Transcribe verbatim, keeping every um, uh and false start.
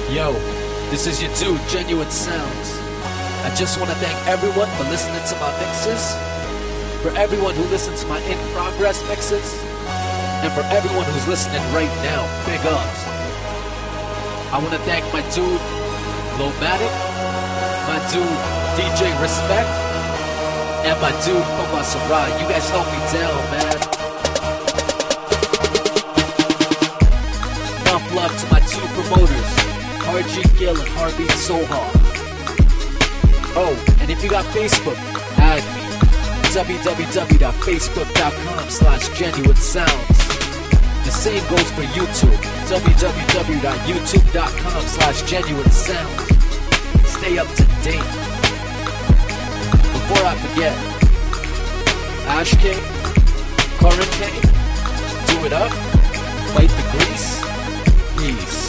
Yo, this is your dude, Genuine Sounds. I just want to thank everyone for listening to my mixes, for everyone who listens to my in-progress mixes, and for everyone who's listening right now. Big ups. I want to thank my dude, Lomatic, my dude, D J Respect, and my dude, Papa Sarai. You guys help me down, man. Enough love to my two promoters, R G Gill and Harvey Soha. Oh, and if you got Facebook, add me. www.facebook.com slash genuine sounds. The same goes for YouTube. www.youtube.com slash genuine sounds. Stay up to date. Before I forget, Ash K, Corin K, do it up, fight the grease, peace.